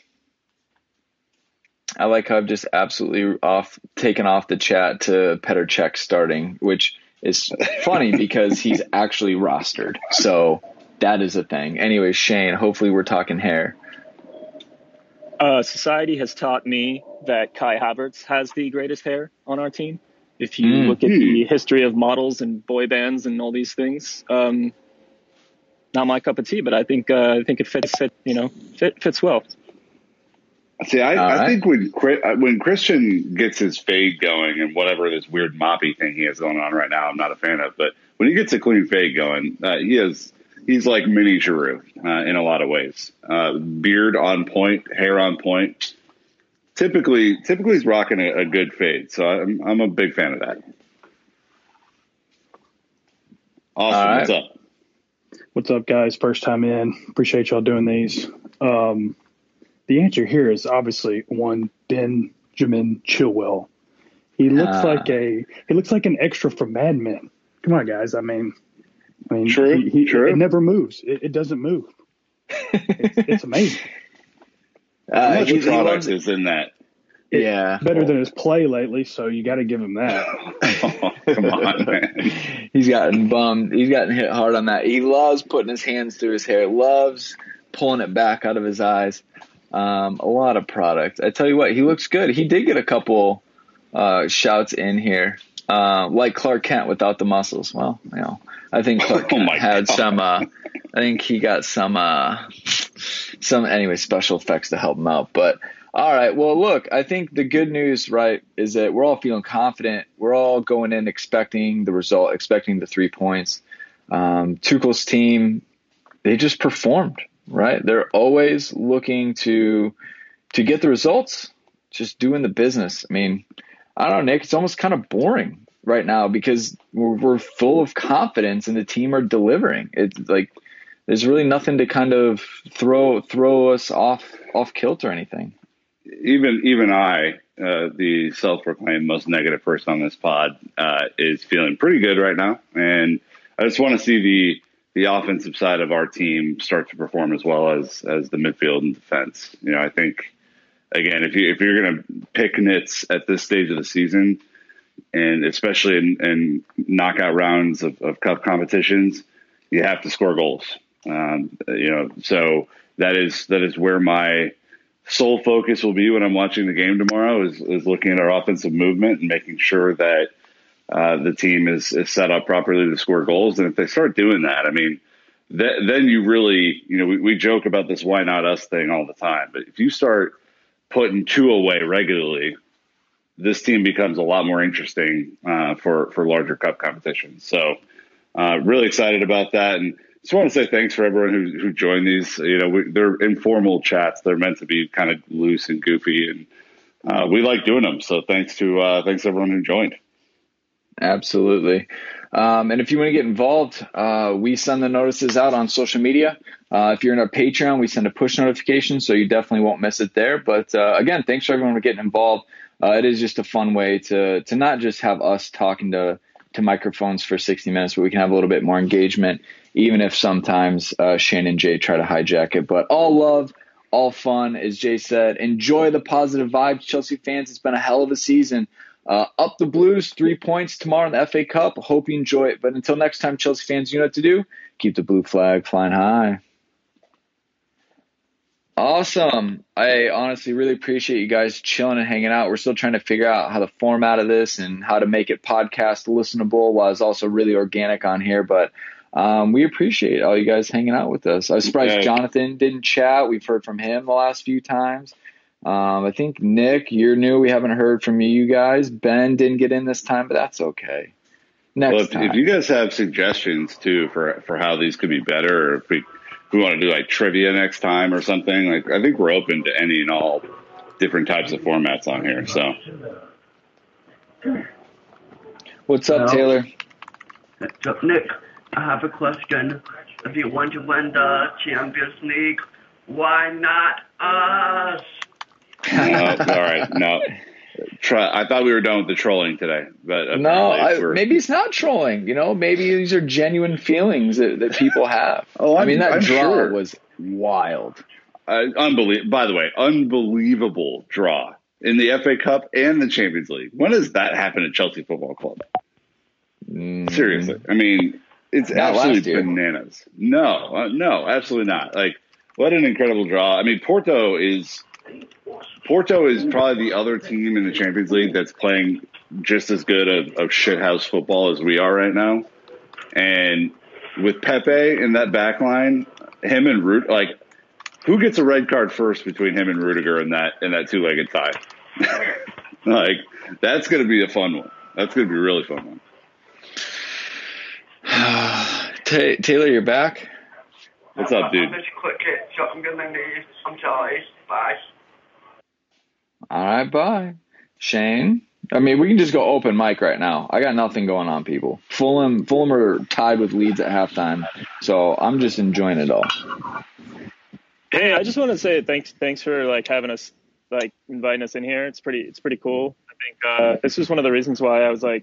I like how I've just absolutely off taken off the chat to Petr Cech starting, which is funny because he's actually rostered. So that is a thing. Anyway, Shane, hopefully we're talking hair. Uh, society has taught me that Kai Havertz has the greatest hair on our team. If you mm. look at the history of models and boy bands and all these things, um, not my cup of tea, but I think uh, I think it fits. Fit, you know, fit, fits well. See, I, right. I think when when Christian gets his fade going and whatever this weird moppy thing he has going on right now, I'm not a fan of. But when he gets a clean fade going, uh, he is he's like mini Giroud uh, in a lot of ways. Uh, beard on point, hair on point. Typically, typically he's rocking a, a good fade, so I'm I'm a big fan of that. Awesome, right. What's up? What's up, guys? First time in. Appreciate y'all doing these. Um, the answer here is obviously one Benjamin Chilwell. He looks Ah. like a he looks like an extra from Mad Men. Come on, guys. I mean, I mean, True, he, he, true. It never moves. It, it doesn't move. It's, it's amazing. Uh, How much he- he product loves- is in that? It- yeah. Better than his play lately, so you got to give him that. Oh, come on, man. He's gotten bummed. He's gotten hit hard on that. He loves putting his hands through his hair. Loves pulling it back out of his eyes. Um, a lot of product. I tell you what, he looks good. He did get a couple uh, shouts in here, uh, like Clark Kent without the muscles. Well, you know, I think Clark Oh Kent my had God. some. Uh, I think he got some. Uh, some anyway special effects to help him out, but. All right. Well, look, I think the good news, right, is that we're all feeling confident. We're all going in expecting the result, expecting the three points. Um, Tuchel's team, they just performed, right? They're always looking to to get the results, just doing the business. I mean, I don't know, Nick, it's almost kind of boring right now because we're, we're full of confidence and the team are delivering. It's like there's really nothing to kind of throw throw us off off kilter or anything. Even even I, uh, the self-proclaimed most negative person on this pod, uh, is feeling pretty good right now, and I just want to see the the offensive side of our team start to perform as well as as the midfield and defense. You know, I think again, if you if you're going to pick nits at this stage of the season, and especially in, in knockout rounds of, of cup competitions, you have to score goals. Um, you know, so that is that is where my sole focus will be when I'm watching the game tomorrow is, is looking at our offensive movement and making sure that uh, the team is, is set up properly to score goals. And if they start doing that, I mean, th- then you really, you know, we, we joke about this why not us thing all the time. But if you start putting two away regularly, this team becomes a lot more interesting uh, for, for larger cup competitions. So uh, really excited about that. And just want to say thanks for everyone who who joined these. You know, we, they're informal chats. They're meant to be kind of loose and goofy, and uh, we like doing them. So thanks to uh, thanks to everyone who joined. Absolutely. Um, and if you want to get involved, uh, we send the notices out on social media. Uh, if you're in our Patreon, we send a push notification, so you definitely won't miss it there. But uh, again, thanks for everyone for getting involved. Uh, it is just a fun way to to not just have us talking to to microphones for sixty minutes, but we can have a little bit more engagement, even if sometimes uh, Shane and Jay try to hijack it. But all love, all fun, as Jay said. Enjoy the positive vibes, Chelsea fans. It's been a hell of a season. Uh, up the Blues, three points tomorrow in the F A Cup. Hope you enjoy it. But until next time, Chelsea fans, you know what to do. Keep the blue flag flying high. Awesome. I honestly really appreciate you guys chilling and hanging out. We're still trying to figure out how the format of this and how to make it podcast listenable while it's also really organic on here. But um, we appreciate all you guys hanging out with us. I was surprised Yeah. Jonathan didn't chat. We've heard from him the last few times. Um, I think, Nick, you're new. We haven't heard from you guys. Ben didn't get in this time, but that's okay. Next Well, if, time. if you guys have suggestions too for for how these could be better, or if we if we want to do like trivia next time or something, like I think we're open to any and all different types of formats on here. So What's up, Well, Taylor? So, Nick, I have a question. If you want to win the Champions League, why not us? no, all right, no. Try, I thought we were done with the trolling today, but No, apparently I, we're- maybe it's not trolling. You know, maybe these are genuine feelings that, that people have. Oh, I I'm- mean, that I'm draw sure. was wild. Uh, unbelievable. By the way, unbelievable draw in the F A Cup and the Champions League. When does that happen at Chelsea Football Club? Mm. Seriously, I mean, it's Not last absolutely year. bananas. No, uh, no, absolutely not. Like, what an incredible draw. I mean, Porto is Porto is probably the other team in the Champions League that's playing just as good of, of shithouse football as we are right now. And with Pepe in that back line, him and Root, like, who gets a red card first between him and Rudiger in that in that two-legged tie? Like, that's going to be a fun one. That's going to be a really fun one. Ta Taylor, you're back? What's up, dude? I'm just quick it, so I'm gonna leave. I'm sorry. Bye. All right, bye. Shane, I mean, we can just go open mic right now. I got nothing going on, people. Fulham, Fulham are tied with Leeds at halftime, so I'm just enjoying it all. Hey, I just want to say thanks, thanks for like having us, like inviting us in here. It's pretty, it's pretty cool. I think uh, this was one of the reasons why I was like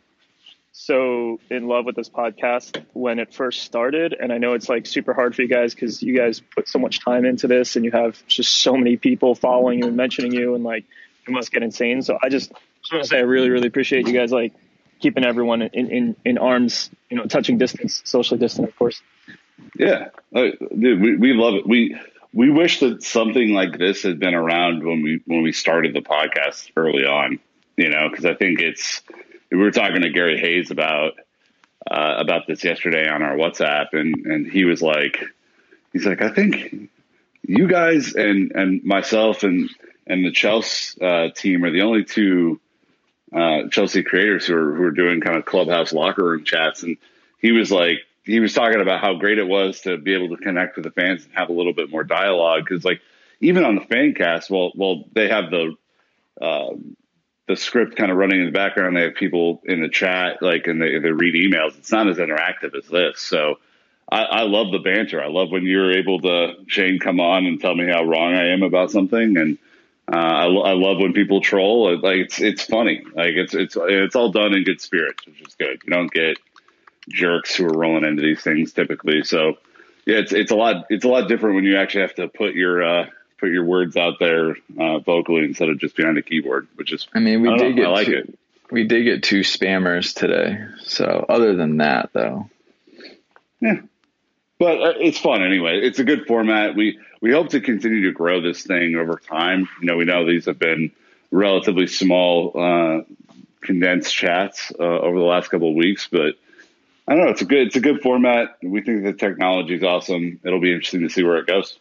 so in love with this podcast when it first started. And I know it's like super hard for you guys because you guys put so much time into this, and you have just so many people following you and mentioning you, and like it must get insane. So I just. I just want to say I really, really appreciate you guys like keeping everyone in, in, in arms, you know, touching distance, socially distant, of course. Yeah, dude, we, we love it. We we wish that something like this had been around when we when we started the podcast early on, you know, because I think it's we were talking to Gary Hayes about uh, about this yesterday on our WhatsApp, and and he was like, he's like, I think you guys and and myself and and the Chelsea uh, team are the only two. Uh, Chelsea creators who are, who are doing kind of clubhouse locker room chats. And he was like, he was talking about how great it was to be able to connect with the fans and have a little bit more dialogue. Cause like, even on the fan cast, well, well, they have the, uh, the script kind of running in the background. They have people in the chat, like, and they, they read emails. It's not as interactive as this. So I, I love the banter. I love when you're able to, Shane, come on and tell me how wrong I am about something. And, Uh, I, I love when people troll. Like it's it's funny. Like it's it's it's all done in good spirits, which is good. You don't get jerks who are rolling into these things typically. So yeah, it's it's a lot it's a lot different when you actually have to put your uh, put your words out there uh, vocally instead of just behind a keyboard. Which is I mean we I did know, get I like two, it. We did get two spammers today. So other than that, though, yeah. But uh, it's fun anyway. It's a good format. We we hope to continue to grow this thing over time. You know, we know these have been relatively small, uh, condensed chats uh, over the last couple of weeks, but I don't know. It's a good it's a good format. We think the technology is awesome. It'll be interesting to see where it goes.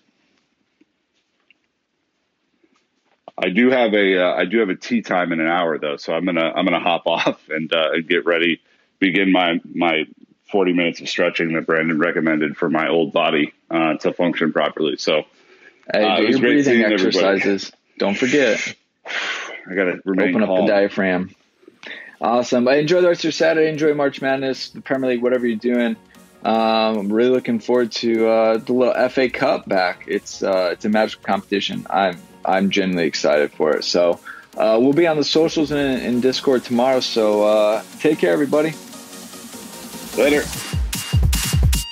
I do have a uh, I do have a tea time in an hour though, so I'm gonna I'm gonna hop off and uh, and get ready. Begin my my. forty minutes of stretching that Brandon recommended for my old body uh, to function properly. So hey, uh, do your breathing exercises. Everybody. Don't forget. I got to remain Open up calm. the diaphragm. Awesome. I enjoy the rest of your Saturday. Enjoy March Madness, the Premier League, whatever you're doing. Um, I'm really looking forward to uh, the little F A Cup back. It's uh, it's a magical competition. I'm I'm genuinely excited for it. So uh, we'll be on the socials and in Discord tomorrow. So uh, take care, everybody. Later.